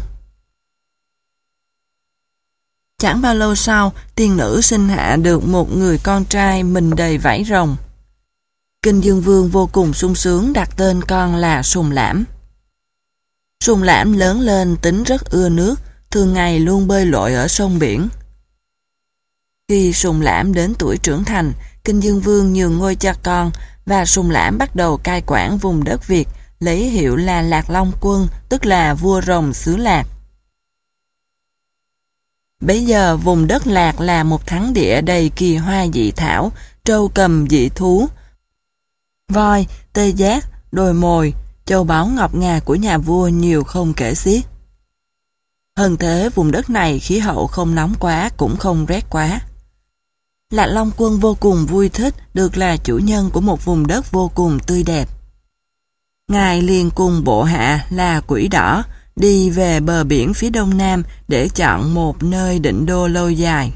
Chẳng bao lâu sau, tiên nữ sinh hạ được một người con trai mình đầy vảy rồng. Kinh Dương Vương vô cùng sung sướng đặt tên con là Sùng Lãm. Sùng Lãm lớn lên tính rất ưa nước, thường ngày luôn bơi lội ở sông biển. Khi Sùng Lãm đến tuổi trưởng thành, Kinh Dương Vương nhường ngôi cho con và Sùng Lãm bắt đầu cai quản vùng đất Việt, lấy hiệu là Lạc Long Quân, tức là vua rồng xứ Lạc. Bấy giờ vùng đất Lạc là một thắng địa đầy kỳ hoa dị thảo, trâu cầm dị thú, voi, tê giác, đồi mồi, châu báu ngọc ngà của nhà vua nhiều không kể xiết. Hơn thế, vùng đất này khí hậu không nóng quá cũng không rét quá. Lạc Long Quân vô cùng vui thích được là chủ nhân của một vùng đất vô cùng tươi đẹp. Ngài liền cùng bộ hạ là Quỷ Đỏ đi về bờ biển phía đông nam để chọn một nơi định đô lâu dài.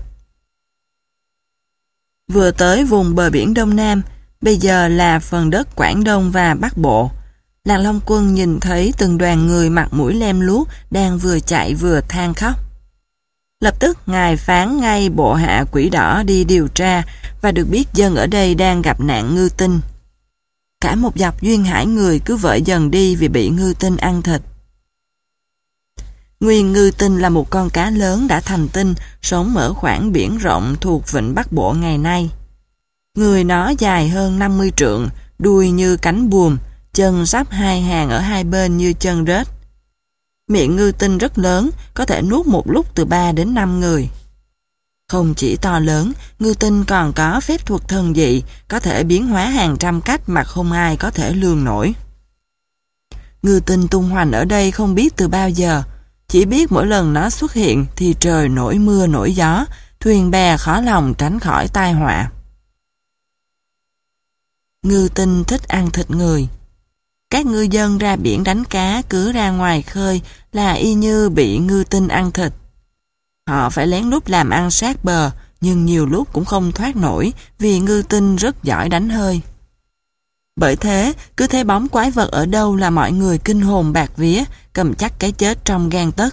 Vừa tới vùng bờ biển đông nam, bây giờ là phần đất Quảng Đông và Bắc Bộ, Lạc Long Quân nhìn thấy từng đoàn người mặt mũi lem luốc đang vừa chạy vừa than khóc. Lập tức ngài phán ngay bộ hạ Quỷ Đỏ đi điều tra và được biết dân ở đây đang gặp nạn ngư tinh. Cả một dọc duyên hải người cứ vợi dần đi vì bị ngư tinh ăn thịt. Nguyên ngư tinh là một con cá lớn đã thành tinh sống ở khoảng biển rộng thuộc vịnh Bắc Bộ ngày nay. Người nó dài hơn năm mươi trượng, đuôi như cánh buồm, chân sắp hai hàng ở hai bên như chân rết. Miệng ngư tinh rất lớn, có thể nuốt một lúc từ ba đến năm người. Không chỉ to lớn, ngư tinh còn có phép thuật thần dị, có thể biến hóa hàng trăm cách mà không ai có thể lường nổi. Ngư tinh tung hoành ở đây không biết từ bao giờ, chỉ biết mỗi lần nó xuất hiện thì trời nổi mưa nổi gió, thuyền bè khó lòng tránh khỏi tai họa. Ngư tinh thích ăn thịt người. Các ngư dân ra biển đánh cá cứ ra ngoài khơi là y như bị ngư tinh ăn thịt. Họ phải lén lút làm ăn sát bờ, nhưng nhiều lúc cũng không thoát nổi vì ngư tinh rất giỏi đánh hơi. Bởi thế, cứ thấy bóng quái vật ở đâu là mọi người kinh hồn bạt vía, cầm chắc cái chết trong gang tấc.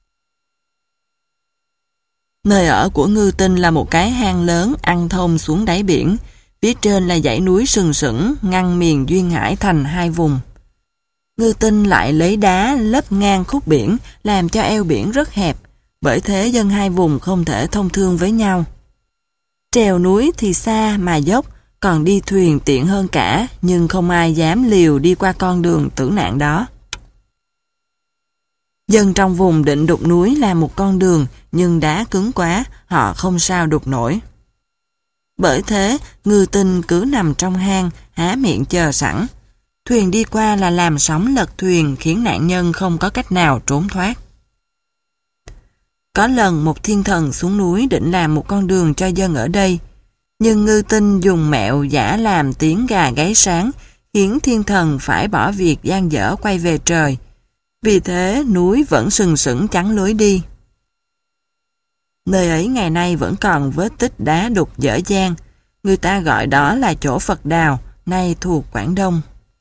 Nơi ở của ngư tinh là một cái hang lớn ăn thông xuống đáy biển. Phía trên là dãy núi sừng sững ngăn miền duyên hải thành hai vùng. Ngư tinh lại lấy đá lấp ngang khúc biển làm cho eo biển rất hẹp, bởi thế dân hai vùng không thể thông thương với nhau. Trèo núi thì xa mà dốc, còn đi thuyền tiện hơn cả, nhưng không ai dám liều đi qua con đường tử nạn đó. Dân trong vùng định đục núi làm một con đường, nhưng đá cứng quá, họ không sao đục nổi. Bởi thế, ngư tinh cứ nằm trong hang, há miệng chờ sẵn. Thuyền đi qua là làm sóng lật thuyền, khiến nạn nhân không có cách nào trốn thoát. Có lần một thiên thần xuống núi định làm một con đường cho dân ở đây, nhưng ngư tinh dùng mẹo giả làm tiếng gà gáy sáng, khiến thiên thần phải bỏ việc dang dở quay về trời. Vì thế núi vẫn sừng sững chắn lối đi. Nơi ấy ngày nay vẫn còn vết tích đá đục dở dang, người ta gọi đó là chỗ Phật Đào, nay thuộc Quảng Đông.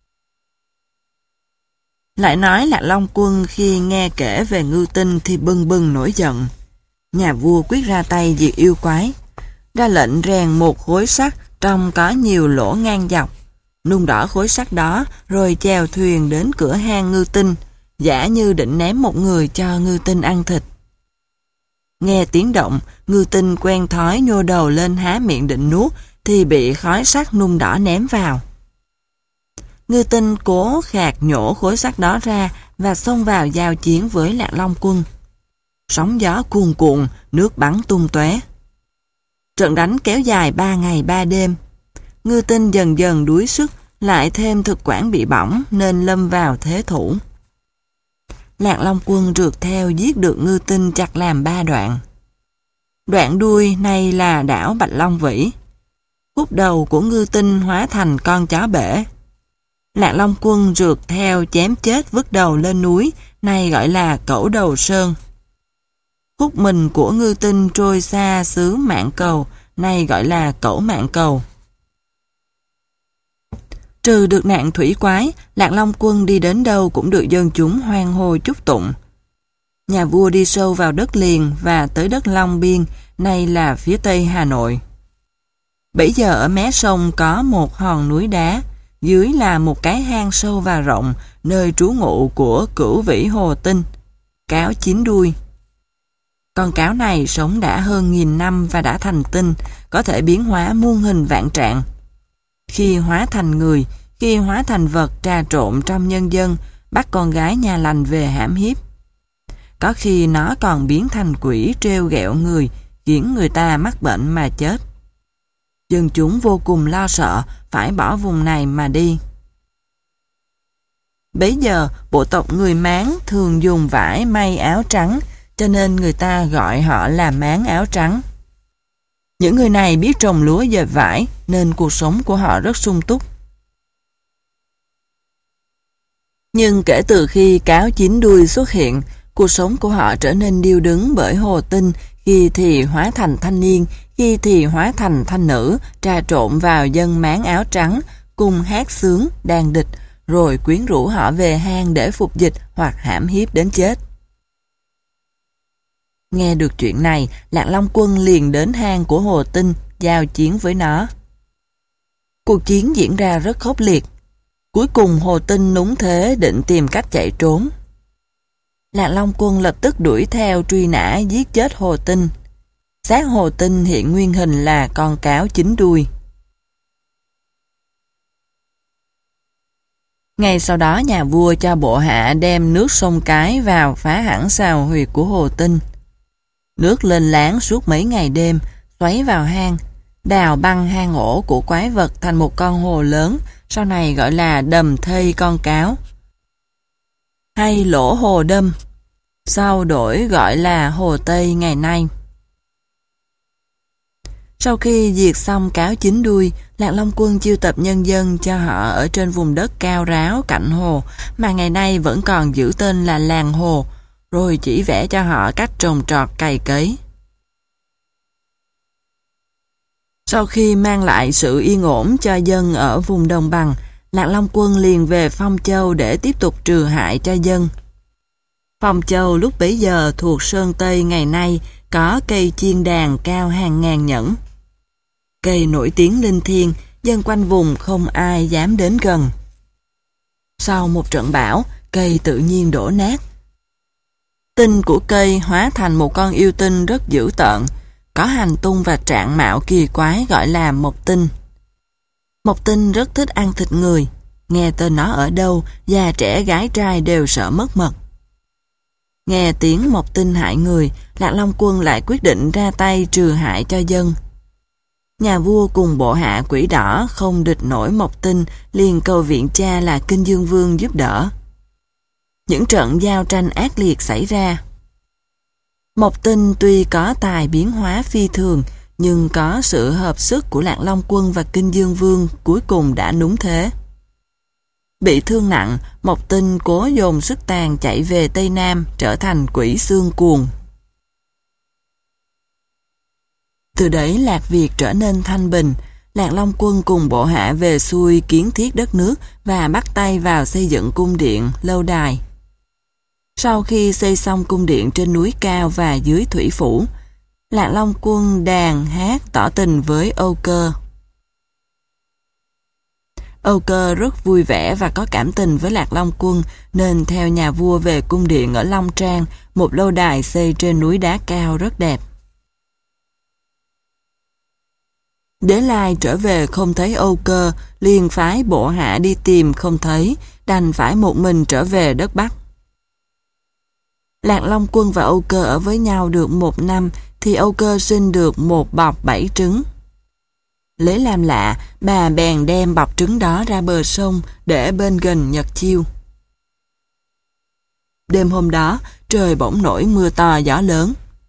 Lại nói Lạc Long Quân khi nghe kể về ngư tinh thì bừng bừng nổi giận. Nhà vua quyết ra tay diệt yêu quái, ra lệnh rèn một khối sắt trong có nhiều lỗ ngang dọc, nung đỏ khối sắt đó rồi chèo thuyền đến cửa hang ngư tinh, giả như định ném một người cho ngư tinh ăn thịt. Nghe tiếng động, ngư tinh quen thói nhô đầu lên há miệng định nuốt thì bị khói sắt nung đỏ ném vào. Ngư tinh cố khạc nhổ khối sắt đó ra và xông vào giao chiến với Lạc Long Quân. Sóng gió cuồn cuộn, nước bắn tung tóe. Trận đánh kéo dài ba ngày ba đêm. Ngư tinh dần dần đuối sức, lại thêm thực quản bị bỏng nên lâm vào thế thủ. Lạc Long Quân rượt theo giết được ngư tinh chặt làm ba đoạn. Đoạn đuôi nay là đảo Bạch Long Vĩ. Khúc đầu của ngư tinh hóa thành con chó bể. Lạc Long Quân rượt theo chém chết vứt đầu lên núi, nay gọi là Cẩu Đầu Sơn. Khúc mình của ngư tinh trôi xa xứ Mạn Cầu, nay gọi là Cẩu Mạn Cầu. Trừ được nạn thủy quái, Lạc Long Quân đi đến đâu cũng được dân chúng hoan hô chúc tụng. Nhà vua đi sâu vào đất liền và tới đất Long Biên, nay là phía tây Hà Nội. Bấy giờ ở mé sông có một hòn núi đá, dưới là một cái hang sâu và rộng, nơi trú ngụ của Cửu Vĩ Hồ Tinh, cáo chín đuôi. Con cáo này sống đã hơn nghìn năm và đã thành tinh, có thể biến hóa muôn hình vạn trạng. Khi hóa thành người, khi hóa thành vật trà trộn trong nhân dân, bắt con gái nhà lành về hãm hiếp. Có khi nó còn biến thành quỷ trêu ghẹo người, khiến người ta mắc bệnh mà chết. Dân chúng vô cùng lo sợ, phải bỏ vùng này mà đi. Bấy giờ, bộ tộc người Mán thường dùng vải may áo trắng, cho nên người ta gọi họ là Mán áo trắng. Những người này biết trồng lúa dệt vải, nên cuộc sống của họ rất sung túc. Nhưng kể từ khi cáo chín đuôi xuất hiện, cuộc sống của họ trở nên điêu đứng bởi Hồ Tinh, khi thì hóa thành thanh niên, khi thì hóa thành thanh nữ, trà trộn vào dân Mán áo trắng, cùng hát sướng, đàn địch, rồi quyến rũ họ về hang để phục dịch hoặc hãm hiếp đến chết. Nghe được chuyện này, Lạc Long Quân liền đến hang của Hồ Tinh, giao chiến với nó. Cuộc chiến diễn ra rất khốc liệt. Cuối cùng Hồ Tinh núng thế định tìm cách chạy trốn. Lạc Long Quân lập tức đuổi theo truy nã giết chết Hồ Tinh. Xác Hồ Tinh hiện nguyên hình là con cáo chín đuôi. Ngay sau đó nhà vua cho bộ hạ đem nước sông Cái vào phá hẳn sào huyệt của Hồ Tinh. Nước lên láng suốt mấy ngày đêm, xoáy vào hang, đào băng hang ổ của quái vật thành một con hồ lớn, sau này gọi là đầm thây con cáo, hay lỗ hồ đâm, sau đổi gọi là Hồ Tây ngày nay. Sau khi diệt xong cáo chín đuôi, Lạc Long Quân chiêu tập nhân dân cho họ ở trên vùng đất cao ráo cạnh hồ, mà ngày nay vẫn còn giữ tên là làng hồ, rồi chỉ vẽ cho họ cách trồng trọt cày cấy. Sau khi mang lại sự yên ổn cho dân ở vùng đồng bằng, Lạc Long Quân liền về Phong Châu để tiếp tục trừ hại cho dân. Phong Châu lúc bấy giờ thuộc Sơn Tây ngày nay có cây chiên đàn cao hàng ngàn nhẫn. Cây nổi tiếng linh thiêng, dân quanh vùng không ai dám đến gần. Sau một trận bão, cây tự nhiên đổ nát. Tinh của cây hóa thành một con yêu tinh rất dữ tợn, có hành tung và trạng mạo kỳ quái gọi là Mộc Tinh. Mộc Tinh rất thích ăn thịt người, nghe tên nó ở đâu, già trẻ gái trai đều sợ mất mật. Nghe tiếng Mộc Tinh hại người, Lạc Long Quân lại quyết định ra tay trừ hại cho dân. Nhà vua cùng bộ hạ Quỷ Đỏ không địch nổi Mộc Tinh, liền cầu viện cha là Kinh Dương Vương giúp đỡ. Những trận giao tranh ác liệt xảy ra. Mộc Tinh tuy có tài biến hóa phi thường, nhưng có sự hợp sức của Lạc Long Quân và Kinh Dương Vương cuối cùng đã núng thế. Bị thương nặng, Mộc Tinh cố dồn sức tàn chạy về Tây Nam, trở thành quỷ xương cuồng. Từ đấy Lạc Việt trở nên thanh bình, Lạc Long Quân cùng bộ hạ về xuôi kiến thiết đất nước và bắt tay vào xây dựng cung điện, lâu đài. Sau khi xây xong cung điện trên núi cao và dưới thủy phủ, Lạc Long Quân đàn hát tỏ tình với Âu Cơ. Âu Cơ rất vui vẻ và có cảm tình với Lạc Long Quân nên theo nhà vua về cung điện ở Long Trang, một lâu đài xây trên núi đá cao rất đẹp. Đế Lai trở về không thấy Âu Cơ, liền phái bộ hạ đi tìm không thấy, đành phải một mình trở về đất Bắc. Lạc Long Quân và Âu Cơ ở với nhau được một năm thì Âu Cơ sinh được một bọc bảy trứng. Lấy làm lạ, bà bèn đem bọc trứng đó ra bờ sông để bên gần Nhật Chiêu. Đêm hôm đó, trời bỗng nổi mưa to gió lớn.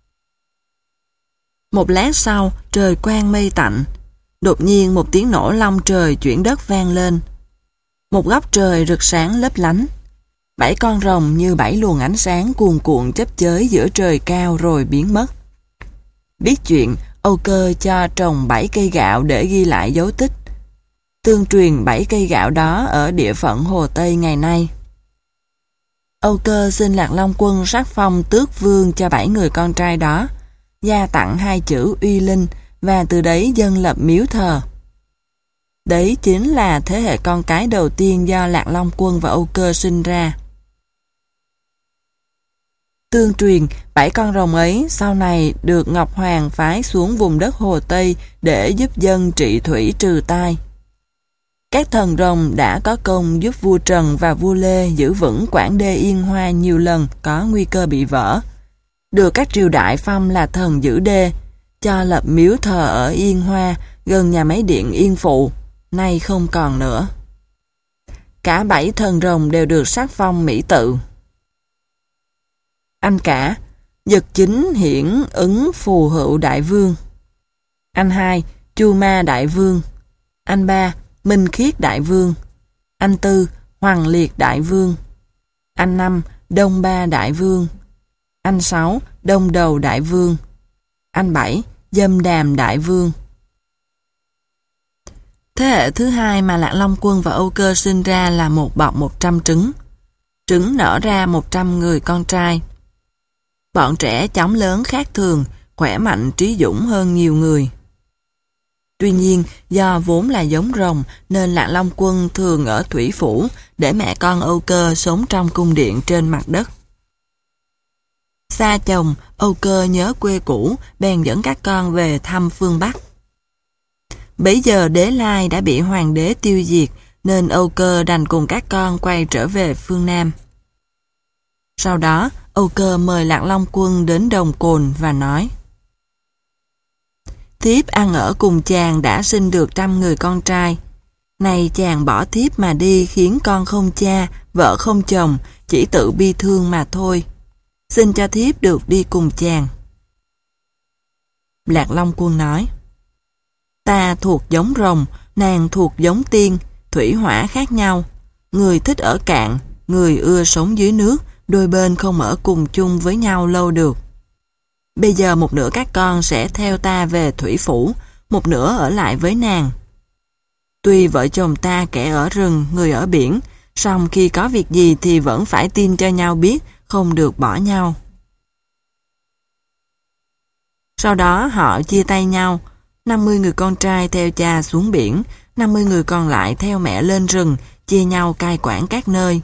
Một lát sau, trời quang mây tạnh. Đột nhiên một tiếng nổ long trời chuyển đất vang lên. Một góc trời rực sáng lấp lánh. Bảy con rồng như bảy luồng ánh sáng cuồn cuộn chấp chới giữa trời cao rồi biến mất. Biết chuyện, Âu Cơ cho trồng bảy cây gạo để ghi lại dấu tích. Tương truyền bảy cây gạo đó ở địa phận Hồ Tây ngày nay. Âu Cơ xin Lạc Long Quân sắc phong tước vương cho bảy người con trai đó, gia tặng hai chữ uy linh và từ đấy dân lập miếu thờ. Đấy chính là thế hệ con cái đầu tiên do Lạc Long Quân và Âu Cơ sinh ra. Tương truyền, bảy con rồng ấy sau này được Ngọc Hoàng phái xuống vùng đất Hồ Tây để giúp dân trị thủy trừ tai. Các thần rồng đã có công giúp vua Trần và vua Lê giữ vững quãng đê Yên Hoa nhiều lần có nguy cơ bị vỡ. Được các triều đại phong là thần giữ đê, cho lập miếu thờ ở Yên Hoa gần nhà máy điện Yên Phụ, nay không còn nữa. Cả bảy thần rồng đều được sắc phong mỹ tự. Anh cả, Dật Chính Hiển Ứng Phù Hữu Đại Vương. Anh hai, Chu Ma Đại Vương. Anh ba, Minh Khiết Đại Vương. Anh tư, Hoàng Liệt Đại Vương. Anh năm, Đông Ba Đại Vương. Anh sáu, Đông Đầu Đại Vương. Anh bảy, Dâm Đàm Đại Vương. Thế hệ thứ hai mà Lạc Long Quân và Âu Cơ sinh ra là một bọc một trăm trứng. Trứng nở ra một trăm người con trai. Bọn trẻ chóng lớn khác thường, khỏe mạnh trí dũng hơn nhiều người. Tuy nhiên, do vốn là giống rồng nên Lạc Long Quân thường ở thủy phủ để mẹ con Âu Cơ sống trong cung điện trên mặt đất. Xa chồng, Âu Cơ nhớ quê cũ, bèn dẫn các con về thăm phương Bắc. Bấy giờ Đế Lai đã bị hoàng đế tiêu diệt, nên Âu Cơ đành cùng các con quay trở về phương Nam. Sau đó, Âu Cơ mời Lạc Long Quân đến Đồng Cồn và nói: Thiếp ăn ở cùng chàng đã sinh được trăm người con trai. Nay chàng bỏ thiếp mà đi khiến con không cha, vợ không chồng, chỉ tự bi thương mà thôi. Xin cho thiếp được đi cùng chàng. Lạc Long Quân nói: Ta thuộc giống rồng, nàng thuộc giống tiên, thủy hỏa khác nhau. Người thích ở cạn, người ưa sống dưới nước, đôi bên không ở cùng chung với nhau lâu được. Bây giờ một nửa các con sẽ theo ta về thủy phủ, một nửa ở lại với nàng. Tuy vợ chồng ta kẻ ở rừng, người ở biển, song khi có việc gì thì vẫn phải tin cho nhau biết, không được bỏ nhau. Sau đó họ chia tay nhau, năm mươi người con trai theo cha xuống biển, năm mươi người còn lại theo mẹ lên rừng, chia nhau cai quản các nơi.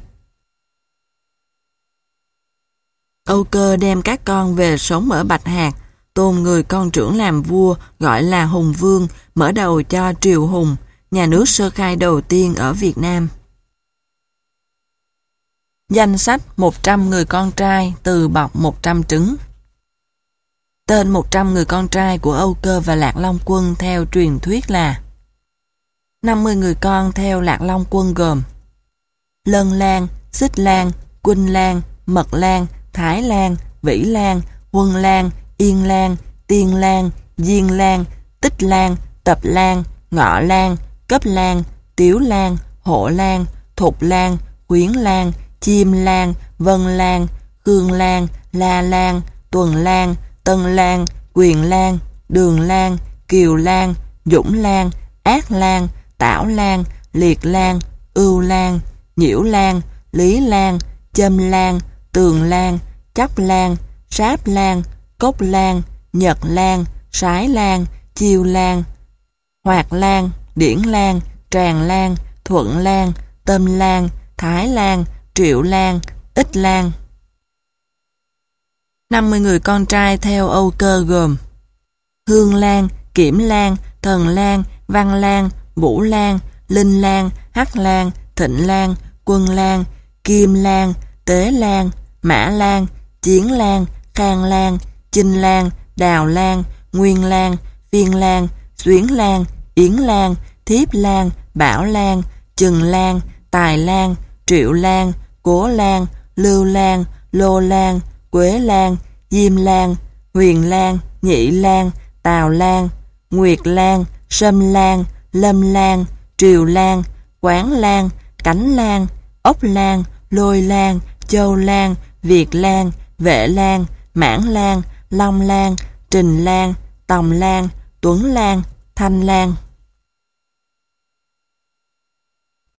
Âu Cơ đem các con về sống ở Bạch Hạc, tôn người con trưởng làm vua, gọi là Hùng Vương, mở đầu cho triều Hùng, nhà nước sơ khai đầu tiên ở Việt Nam. Danh sách một trăm người con trai từ bọc một trăm trứng. Tên một trăm người con trai của Âu Cơ và Lạc Long Quân theo truyền thuyết là: năm mươi người con theo Lạc Long Quân gồm Lân Lang, Xích Lang, Quỳnh Lang, Mật Lang, Thái Lang, Vĩ Lang, Huân Lang, Yên Lang, Tiên Lang, Diên Lang, Tích Lang, Tập Lang, Ngọ Lang, Cấp Lang, Tiếu Lang, Hộ Lang, Thục Lang, Khuyến Lang, Chiêm Lang, Vân Lang, Khương Lang, La Lang, Tuần Lang, Tân Lang, Quyền Lang, Đường Lang, Kiều Lang, Dũng Lang, Ác Lang, Tảo Lang, Liệt Lang, Ưu Lang, Nhiễu Lang, Lý Lang, Châm Lang, Tường Lang, Chấp Lang, Sáp Lang, Cốc Lang, Nhật Lang, Sái Lang, Chiêu Lang, Hoạt Lang, Điển Lang, Tràng Lang, Thuận Lang, Tâm Lang, Thái Lang, Triệu Lang, Ích Lang. năm mươi người con trai theo Âu Cơ gồm Hương Lang, Kiểm Lang, Thần Lang, Văn Lang, Vũ Lang, Linh Lang, Hắc Lang, Thịnh Lang, Quân Lang, Kim Lang, Tế Lang, Mã Lang, Chiến Lang, Khang Lang, Chinh Lang, Đào Lang, Nguyên Lang, Phiên Lang, Xuyến Lang, Yến Lang, Thiếp Lang, Bảo Lang, Chừng Lang, Tài Lang, Triệu Lang, Cố Lang, Lưu Lang, Lô Lang, Quế Lang, Diêm Lang, Huyền Lang, Nhị Lang, Tào Lang, Nguyệt Lang, Sâm Lang, Lâm Lang, Triều Lang, Quán Lang, Cánh Lang, Ốc Lang, Lôi Lang, Châu Lang, Việt Lang, Vệ Lang, Mãn Lang, Long Lang, Trình Lang, Tòng Lang, Tuấn Lang, Thanh Lang.